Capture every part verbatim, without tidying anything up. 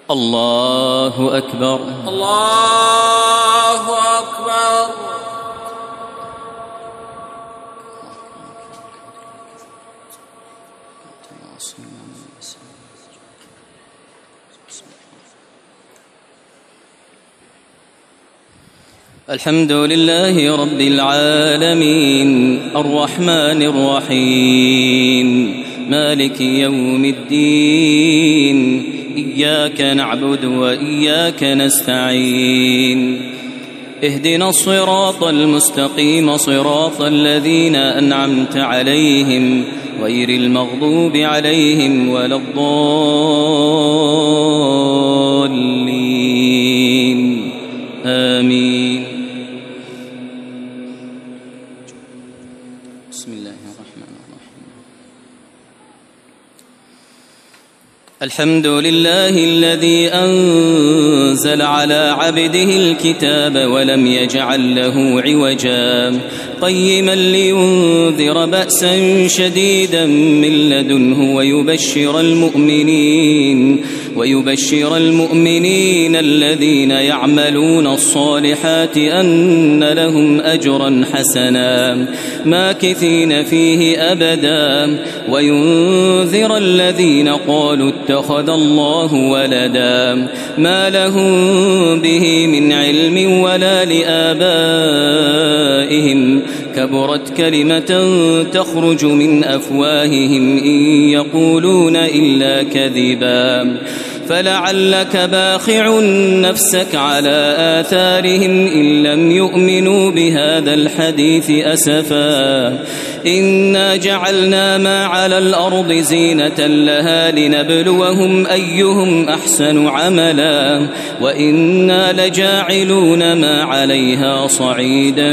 الله أكبر. الله أكبر. الحمد لله رب العالمين الرحمن الرحيم مالك يوم الدين إياك نعبد وإياك نستعين اهدنا الصراط المستقيم صراط الذين أنعمت عليهم غير المغضوب عليهم ولا الضالين آمين. بسم الله الرحمن الرحيم. الحمد لله الذي أنزل على عبده الكتاب ولم يجعل له عوجا قيما لينذر بأسا شديدا من لدنه ويبشر المؤمنين ويبشر المؤمنين الذين يعملون الصالحات أن لهم أجرا حسنا ماكثين فيه أبدا وينذر الذين قالوا اتخذ الله ولدا ما لهم به من علم ولا لآبائهم كبرت كلمة تخرج من أفواههم إن يقولون إلا كذبا فلعلك باخع نفسك على آثارهم إن لم يؤمنوا بهذا الحديث أسفا إنا جعلنا ما على الأرض زينة لها لنبلوهم أيهم أحسن عملا وإنا لجاعلون ما عليها صعيدا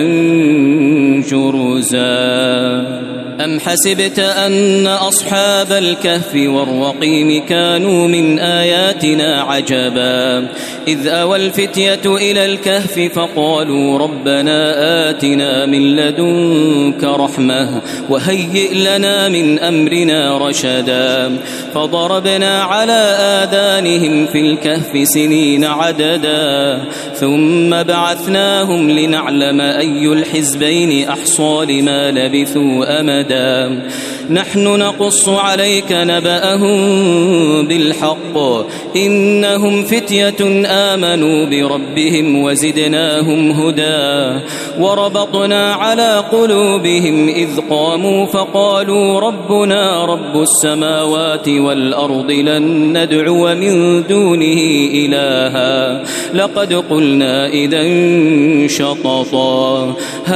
جرزا. أم حسبت أن أصحاب الكهف والرقيم كانوا من آياتنا عجبا إذ أوى الفتية إلى الكهف فقالوا ربنا آتنا من لدنك رحمة وهيئ لنا من أمرنا رشدا فضربنا على آذانهم في الكهف سنين عددا ثم بعثناهم لنعلم أي الحزبين أحصى لما لبثوا أمدا نحن نقص عليك نبأهم بالحق إنهم فتية آمنوا بربهم وزدناهم هدى وربطنا على قلوبهم إذ قاموا فقالوا ربنا رب السماوات والأرض لن ندعو من دونه إلها لقد قلنا إذن شططا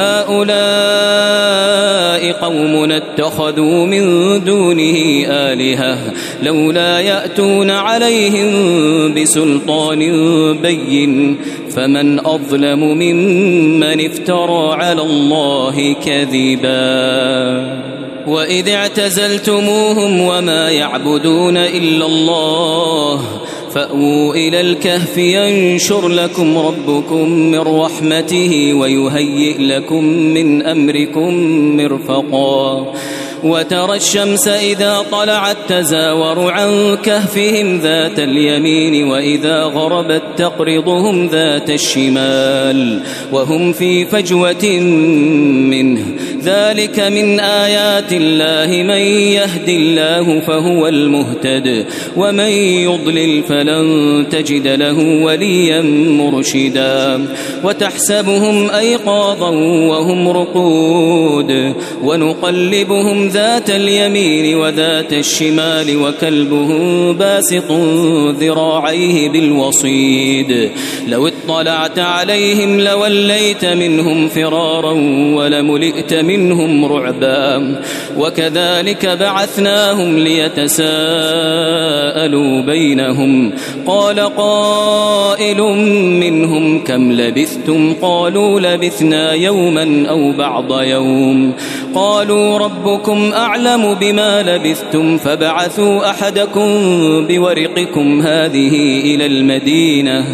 هؤلاء قومنا اتخذوا من دونه آلهة لولا يأتون عليهم بسلطان بين فمن أظلم ممن افترى على الله كذبا وإذ اعتزلتموهم وما يعبدون إلا الله فأووا إلى الكهف ينشر لكم ربكم من رحمته ويهيئ لكم من أمركم مرفقا وترى الشمس إذا طلعت تزاور عن كهفهم ذات اليمين وإذا غربت تقرضهم ذات الشمال وهم في فجوة منه ذلك من آيات الله من يهد الله فهو المهتد ومن يضلل فلن تجد له وليا مرشدا وتحسبهم أيقاظا وهم رقود ونقلبهم ذات اليمين وذات الشمال وكلبهم باسط ذراعيه بالوصيد لو اطلعت عليهم لوليت منهم فرارا ولملئت منهم رعبا وكذلك بعثناهم ليتساءلوا بينهم قال قائل منهم كم لبثتم قالوا لبثنا يوما أو بعض يوم قالوا ربكم أعلم بما لبثتم فبعثوا أحدكم بورقكم هذه إلى المدينة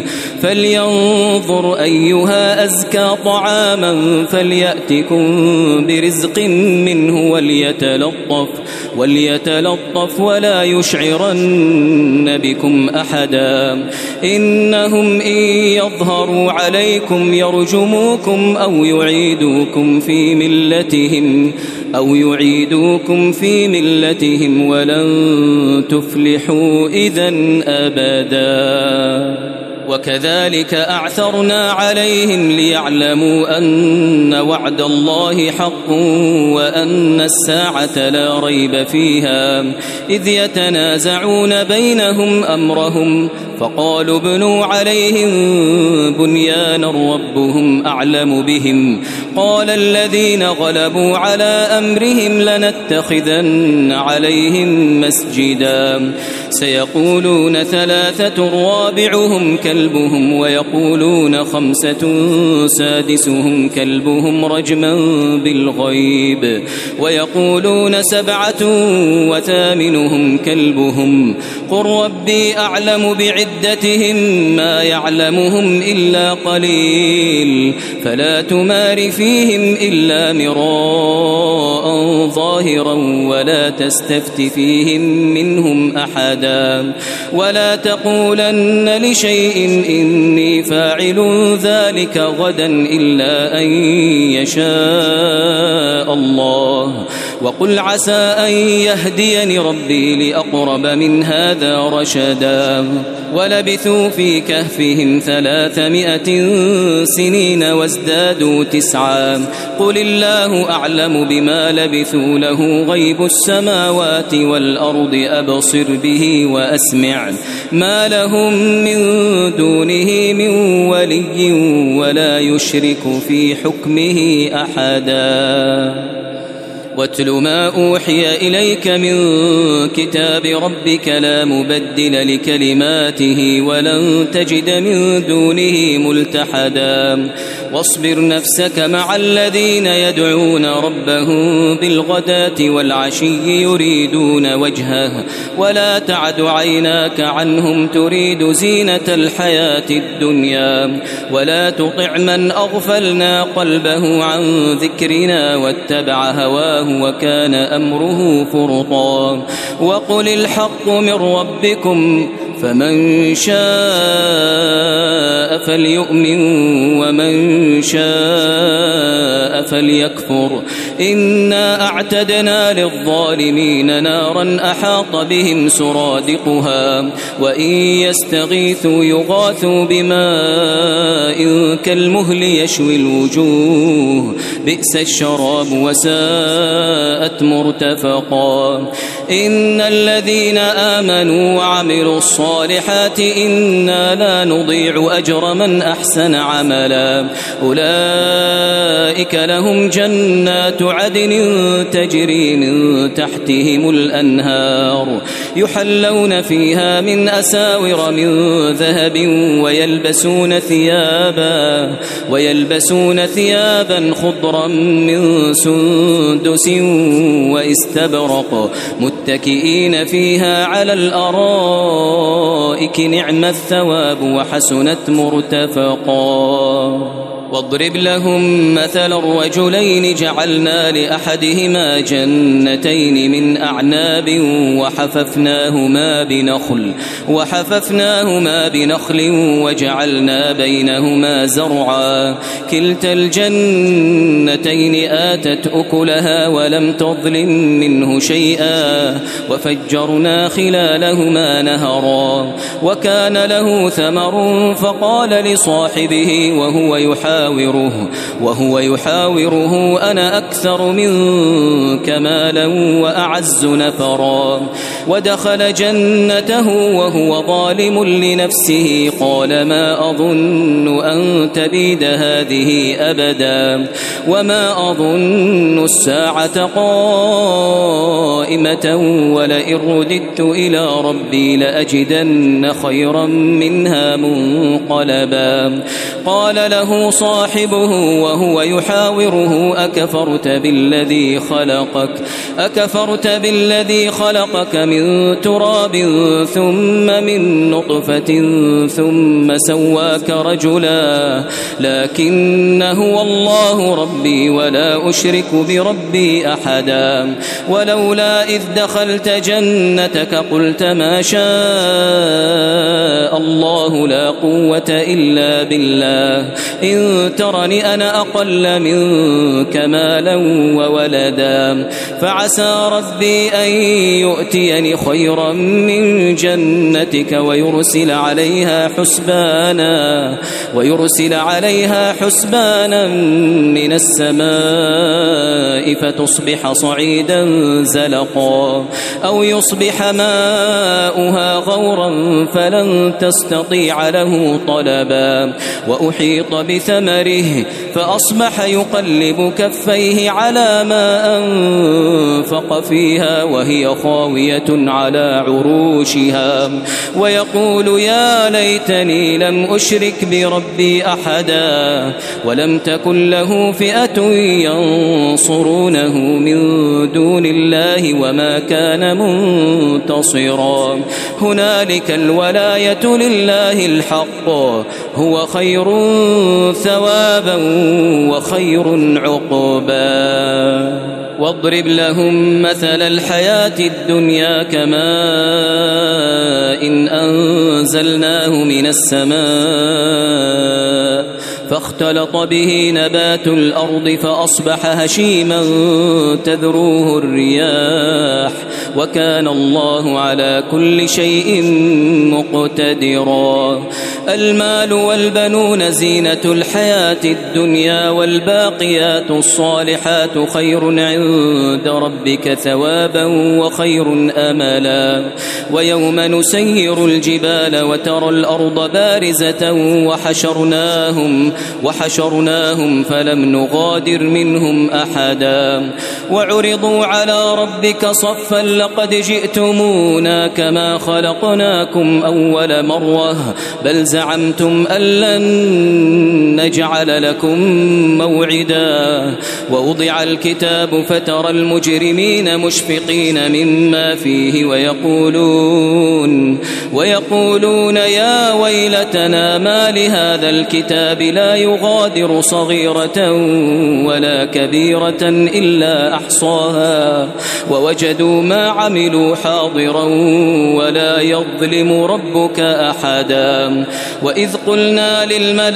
فلينظر أيها أزكى طعاما فليأتكم برزق منه وليتلطف وليتلطف ولا يشعرن بكم أحدا إنهم إن يظهروا عليكم يرجموكم أو يعيدوكم في ملتهم أو يعيدوكم في ملتهم ولن تفلحوا إذن أبدا. وكذلك أعثرنا عليهم ليعلموا أن وعد الله حق وأن الساعة لا ريب فيها إذ يتنازعون بينهم أمرهم فقالوا ابنوا عليهم بنيانا ربهم أعلم بهم قال الذين غلبوا على أمرهم لنتخذن عليهم مسجدا سيقولون ثلاثة رابعهم كلبهم ويقولون خمسة سادسهم كلبهم رجما بالغيب ويقولون سبعة وثامنهم كلبهم قل ربي أعلم بعدتهم ما يعلمهم إلا قليل فلا تمار فيهم إلا مراء ظاهرا ولا تستفت فيهم منهم أحدا ولا تقولن لشيء إني فاعل ذلك غدا إلا أن يشاء الله وقل عسى أن يهديني ربي لأقرب من هذا رشدا ولبثوا في كهفهم ثلاثمائة سنين وازدادوا تسعا قل الله أعلم بما لبثوا له غيب السماوات والأرض أبصر به وأسمع ما لهم من دونه من ولي ولا يشرك في حكمه أحدا واتل ما أوحي إليك من كتاب ربك لا مبدل لكلماته ولن تجد من دونه ملتحدا واصبر نفسك مع الذين يدعون ربهم بالغداة والعشي يريدون وجهه ولا تعد عيناك عنهم تريد زينة الحياة الدنيا ولا تطع من أغفلنا قلبه عن ذكرنا واتبع هواه وكان أمره فرطا وقل الحق من ربكم فمن شاء فليؤمن ومن شاء فليكفر إنا أعتدنا للظالمين نارا أحاط بهم سرادقها وإن يستغيثوا يغاثوا بماء كالمهل يشوي الوجوه بئس الشراب وساءت مرتفقا إن الذين آمنوا وعملوا الصالحات إنا لا نضيع أجر من أحسن عملا أولئك لهم جنات عدن تجري من تحتهم الأنهار يحلون فيها من أساور من ذهب ويلبسون ثيابا ويلبسون ثيابا خضرا من سندس واستبرق متكئين فيها على الأرائك نعم الثواب وحسنت مرتفقا واضرب لهم مثل الرجلين جعلنا لأحدهما جنتين من أعناب وحففناهما بنخل وحففناهما بنخل وجعلنا بينهما زرعا كلتا الجنتين آتت أكلها ولم تظلم منه شيئا وفجرنا خلالهما نهرا وكان له ثمر فقال لصاحبه وهو يحاوره وهو يحاوره أنا أكثر منك مالا وأعز نفرا ودخل جنته وهو ظالم لنفسه قال ما أظن أن تبيد هذه أبدا وما أظن الساعة قائمة ولئن رددت إلى ربي لأجدن خيرا منها منقلبا قال له صاحبه وهو يحاوره أكفرت بالذي خلقك أكفرت بالذي خلقك من تراب ثم من نطفة ثم سواك رجلا لكن هو الله ربي ولا أشرك بربي أحدا ولولا إذ دخلت جنتك قلت ما شاء الله لا قوة إلا بالله إن ترني أنا أقل منك مالا وولدا فعسى ربي أن يؤتيني خيرا من جنتك ويرسل عليها حسبانا ويرسل عليها حسبانا من السماء فتصبح صعيدا زلقا أو يصبح ماؤها غورا فلن تستطيع له طلبا وأحيط بثمره فأصبح يقلب كفيه على ما أنفق فيها وهي خاوية على عروشها ويقول يا ليتني لم أشرك بربي أحدا ولم تكن له فئة ينصرونه من دون الله وما كان منتصرا هنالك الولاية لله الحق هو خير ثوابا وخير عقبا واضرب لهم مثل الحياة الدنيا كماء إن أنزلناه من السماء فاختلط به نبات الأرض فأصبح هشيما تذروه الرياح وكان الله على كل شيء مقتدرا المال والبنون زينة الحياة الدنيا والباقيات الصالحات خير عند ربك ثوابا وخير أملا ويوم نسير الجبال وترى الأرض بارزة وحشرناهم وحشرناهم فلم نغادر منهم أحدا وعرضوا على ربك صفا لقد جئتمونا كما خلقناكم أول مرة بل زعمتم أن لن نجعل لكم موعدا ووضع الكتاب فترى المجرمين مشفقين مما فيه ويقولون ويقولون يا ويلتنا ما لهذا الكتاب لا يغادر صغيرة ولا كبيرة إلا أحصاها ووجدوا ما عملوا حاضرا ولا يظلم ربك أحدا وإذ قلنا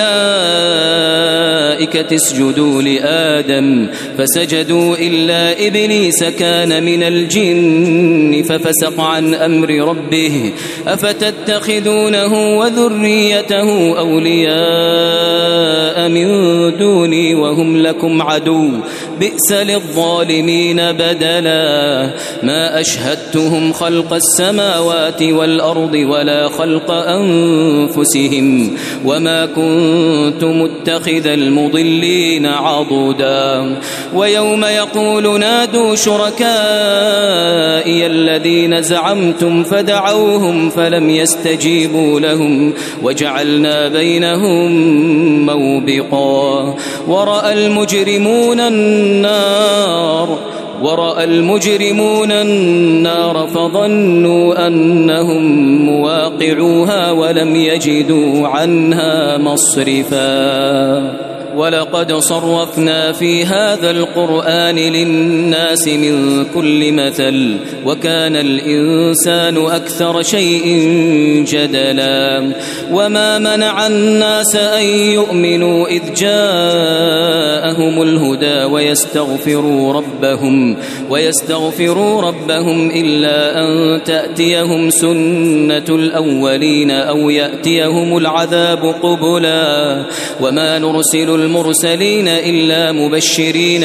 للملائكة اسجدوا لآدم فسجدوا إلا إبليس كان من الجن ففسق عن أمر ربه أفتتخذونه وذريته أولياء من دوني وهم لكم عدو بئس للظالمين بدلا ما أشهدتهم خلق السماوات والأرض ولا خلق أنفسهم وما كنت متخذ المضلين عضدا ويوم يقول نادوا شركائي الذين زعمتم فدعوهم فلم يستجيبوا لهم وجعلنا بينهم موبقا ورأى المجرمون النار ورأى المجرمون النار فظنوا أنهم مواقعوها ولم يجدوا عنها مصرفا ولقد صرفنا في هذا القرآن للناس من كل مثل وكان الإنسان أكثر شيء جدلا وما منع الناس أن يؤمنوا إذ جاءهم الهدى ويستغفروا ربهم ويستغفروا ربهم إلا أن تأتيهم سنة الأولين أو يأتيهم العذاب قبلا وما نرسل المرسلين إلا مبشرين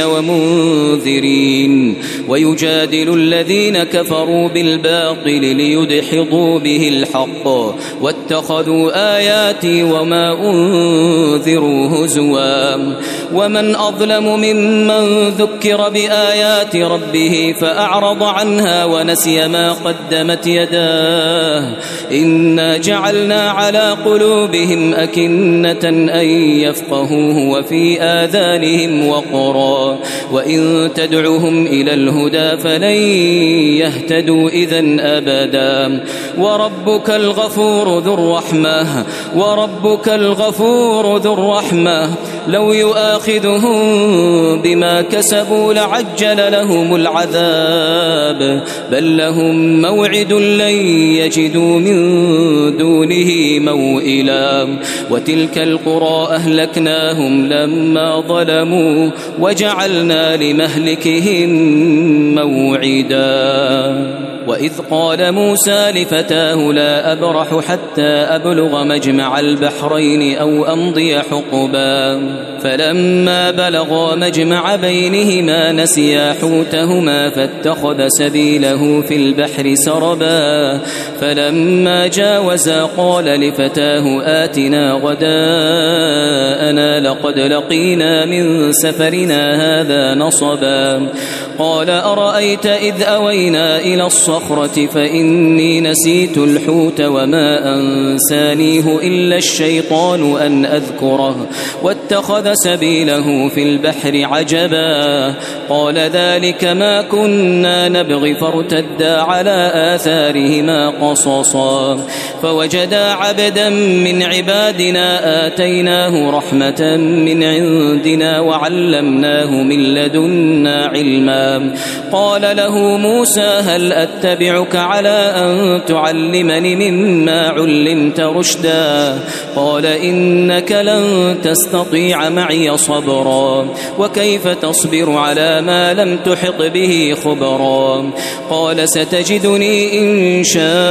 ومنذرين ويجادل الذين كفروا بالباطل ليدحضوا به الحق واتخذوا آياتي وما أنذروا هزوا ومن أظلم ممن ذكر بآيات ربه فأعرض عنها ونسي ما قدمت يداه إنا جعلنا على قلوبهم أكنة أن يفقهوه وفي آذانهم وقرا وإن تدعهم إلى الهدى فلن يهتدوا إذن أبدا وربك الغفور ذو الرحمة وربك الغفور ذو الرحمة لو يؤاخذهم بما كسبوا لعجل لهم العذاب بل لهم موعد لن يجدوا من دونه موئلا وتلك القرى أهلكناهم لما ظلموا وجعلنا لمهلكهم موعدا وإذ قال موسى لفتاه لا أبرح حتى أبلغ مجمع البحرين أو أمضي حقبا فلما بلغا مجمع بينهما نسيا حوتهما فاتخذ سبيله في البحر سربا فلما جاوزا قال لفتاه آتنا غداءنا لقد لقينا من سفرنا هذا نصبا قال أرأيت إذ أوينا إلى الصخرة فإني نسيت الحوت وما أنسانيه إلا الشيطان أن أذكره واتخذ سبيله في البحر عجبا قال ذلك ما كنا نبغي فارتدا على آثارهما قصصا فوجدا عبدا من عبادنا آتيناه رحمة من عندنا وعلمناه من لدنا علما قال له موسى هل أتبعك على أن تعلمني مما علمت رشدا قال إنك لن تستطيع معي صبرا وكيف تصبر على ما لم تحط به خبرا قال ستجدني إن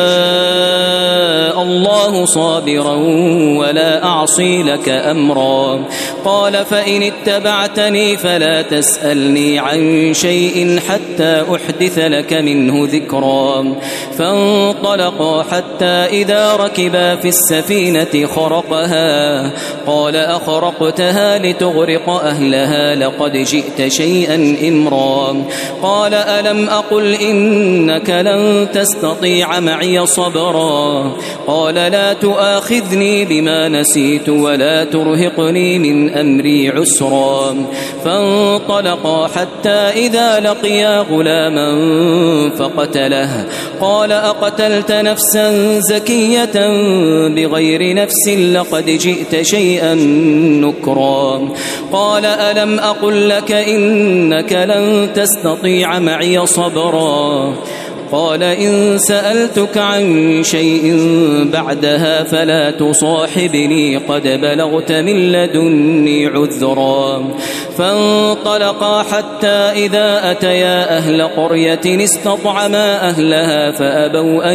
شاء الله صابرا ولا أعصي لك أمرا قال فإن اتبعتني فلا تسألني عن شيء حتى أحدث لك منه ذكرا فانطلقا حتى إذا ركبا في السفينة خرقها قال أخرقتها لتغرق أهلها لقد جئت شيئا إمرا قال ألم أقل إنك لن تستطيع معي صبرا قال لا تؤاخذني بما نسيت ولا ترهقني من أمري عسرا فانطلقا حتى إذا لقيا غلاما فقتله قال أقتلت نفسا زكية بغير نفس لقد جئت شيئا نكرا قال ألم أقل لك إنك لن تستطيع معي صبرا قال إن سألتك عن شيء بعدها فلا تصاحبني قد بلغت من لدني عذرا فانطلقا حتى إذا أتيا أهل قرية استطعما أهلها فأبوا أن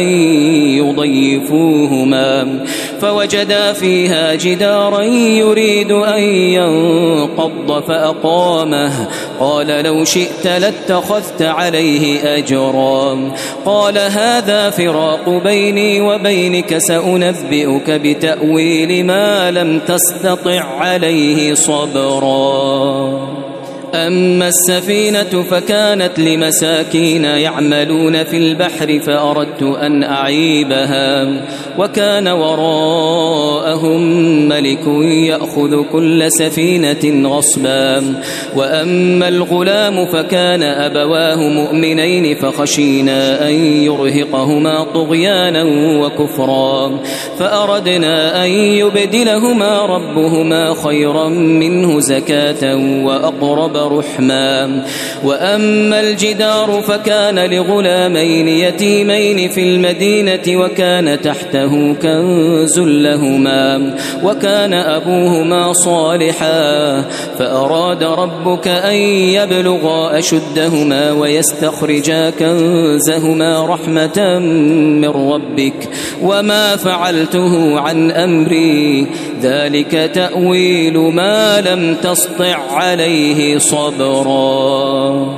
يضيفوهما فوجدا فيها جدارا يريد أن ينقض فأقامه قال لو شئت لاتخذت عليه أجرا قال هذا فراق بيني وبينك سأنبئك بتأويل ما لم تستطع عليه صبرا أما السفينة فكانت لمساكين يعملون في البحر فأردت أن أعيبها وكان وراءهم ملك يأخذ كل سفينة غصبا وأما الغلام فكان أبواه مؤمنين فخشينا أن يرهقهما طغيانا وكفرا فأردنا أن يبدلهما ربهما خيرا منه زكاة وأقرب رحما. وأما الجدار فكان لغلامين يتيمين في المدينة وكان تحته كنز لهما وكان أبوهما صالحا فأراد ربك أن يبلغا أشدهما ويستخرجا كنزهما رحمة من ربك وما فعلته عن أمري ذلك تأويل ما لم تسطع عليه صبرا.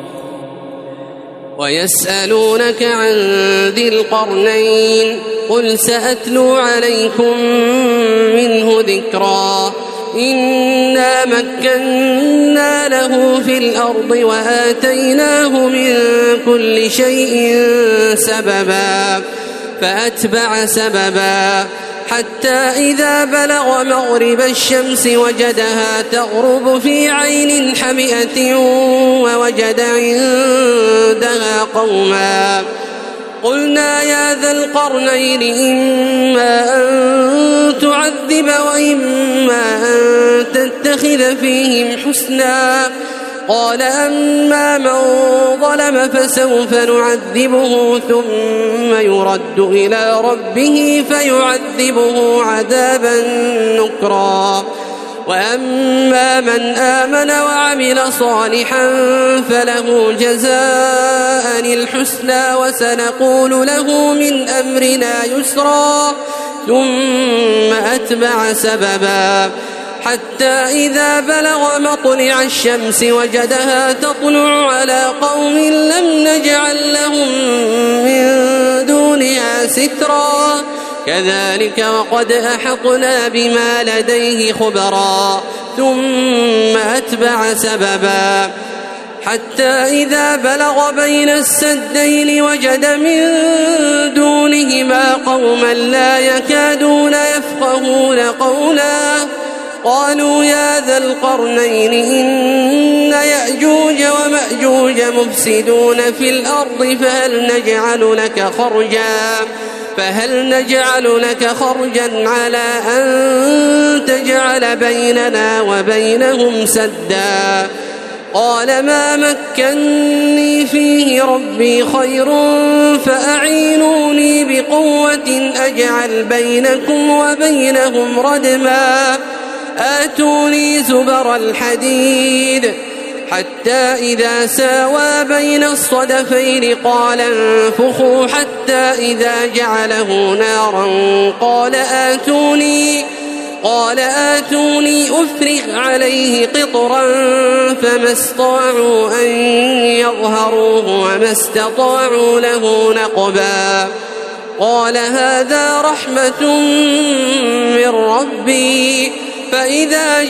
ويسألونك عن ذي القرنين قل سأتلو عليكم منه ذكرا إنا مكنا له في الأرض وآتيناه من كل شيء سببا فأتبع سببا حتى إذا بلغ مغرب الشمس وجدها تغرب في عين حمئة ووجد عندها قوما قلنا يا ذا القرنين إما أن تعذب وإما أن تتخذ فيهم حسنا قال أما من ظلم فسوف نعذبه ثم يرد إلى ربه فيعذبه عذابا نكرا وأما من آمن وعمل صالحا فله جزاء الحسنى وسنقول له من أمرنا يسرا ثم أتبع سببا حتى إذا بلغ مطلع الشمس وجدها تطلع على قوم لم نجعل لهم من دونها سترا كذلك وقد أحطنا بما لديه خبرا ثم أتبع سببا حتى إذا بلغ بين السدين وجد من دونهما قوما لا يكادون يفقهون قولا قالوا يا ذا القرنين إن يأجوج ومأجوج مفسدون في الأرض فهل نجعل لك خرجا فهل نجعل لك خرجا على أن تجعل بيننا وبينهم سدا قال ما مكني فيه ربي خير فأعينوني بقوة أجعل بينكم وبينهم ردما آتوني زبر الحديد حتى إذا ساوى بين الصدفين قال انفخوا حتى إذا جعله نارا قال آتوني قال آتوني أفرغ عليه قطرا فما استطاعوا أن يظهروه وما استطاعوا له نقبا قال هذا رحمة من ربي فإذا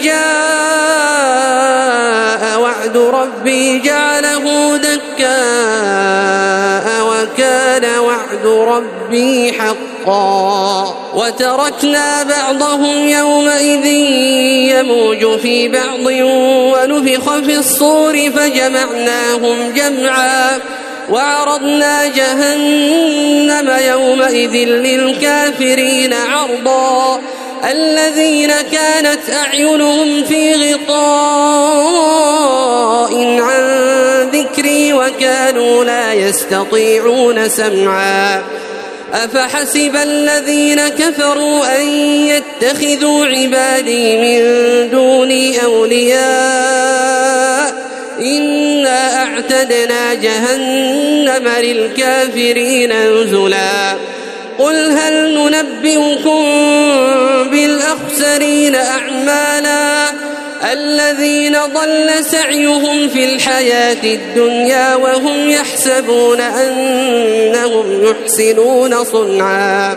جاء وعد ربي جعله دكاء وكان وعد ربي حقا وتركنا بعضهم يومئذ يموج في بعض ونفخ في الصور فجمعناهم جمعا وعرضنا جهنم يومئذ للكافرين عرضا الذين كانت أعينهم في غطاء عن ذكري وكانوا لا يستطيعون سمعا أفحسب الذين كفروا أن يتخذوا عبادي من دوني أولياء إنا أعتدنا جهنم للكافرين نزلا قل هل ننبئكم بالأخسرين أعمالا الذين ضل سعيهم في الحياة الدنيا وهم يحسبون أنهم يحسنون صنعا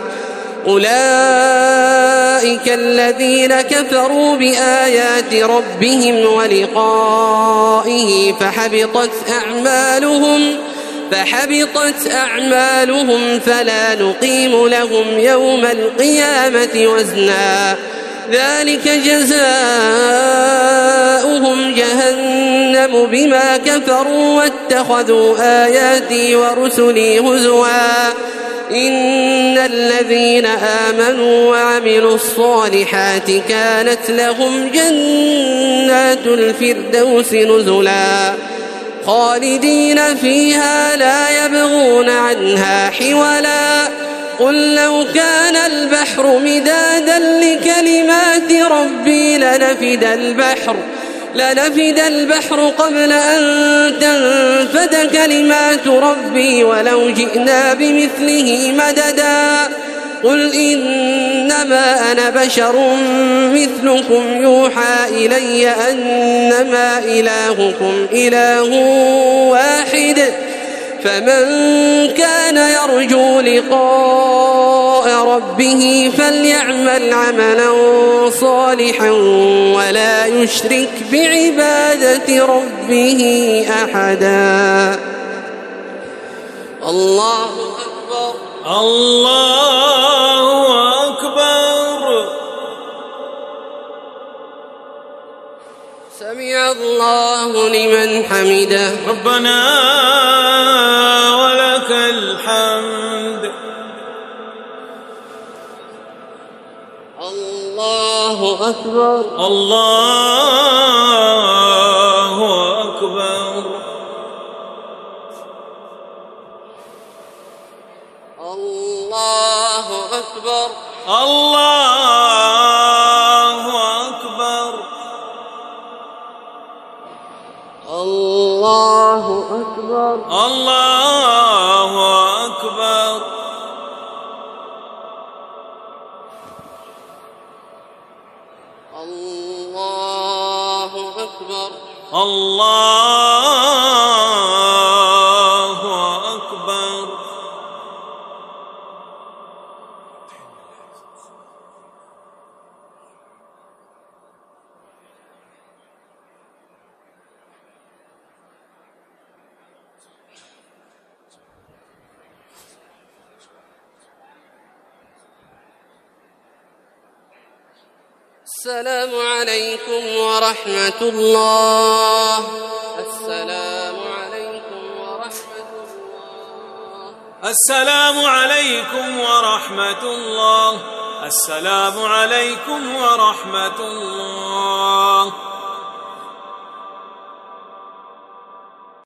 أولئك الذين كفروا بآيات ربهم ولقائه فحبطت أعمالهم فحبطت أعمالهم فلا نقيم لهم يوم القيامة وزنا ذلك جزاؤهم جهنم بما كفروا واتخذوا آياتي ورسلي هزوا إن الذين آمنوا وعملوا الصالحات كانت لهم جنات الفردوس نزلا خالدين فيها لا يبغون عنها حولا قل لو كان البحر مدادا لكلمات ربي لنفد البحر لنفد البحر قبل أن تنفد كلمات ربي ولو جئنا بمثله مددا قل إنما أنا بشر مثلكم يوحى إلي أنما إلهكم إله واحد فمن كان يرجو لقاء ربه فليعمل عملا صالحا ولا يشرك بعبادة ربه أحدا. الله أكبر الله أكبر. سمع الله لمن حمده. ربنا ولك الحمد. الله أكبر. الله أكبر. الله أكبر. الله أكبر. الله أكبر. الله أكبر. الله أكبر. الله أكبر. السلام عليكم ورحمة الله. السلام عليكم ورحمة الله. السلام عليكم ورحمة الله. السلام عليكم ورحمة الله.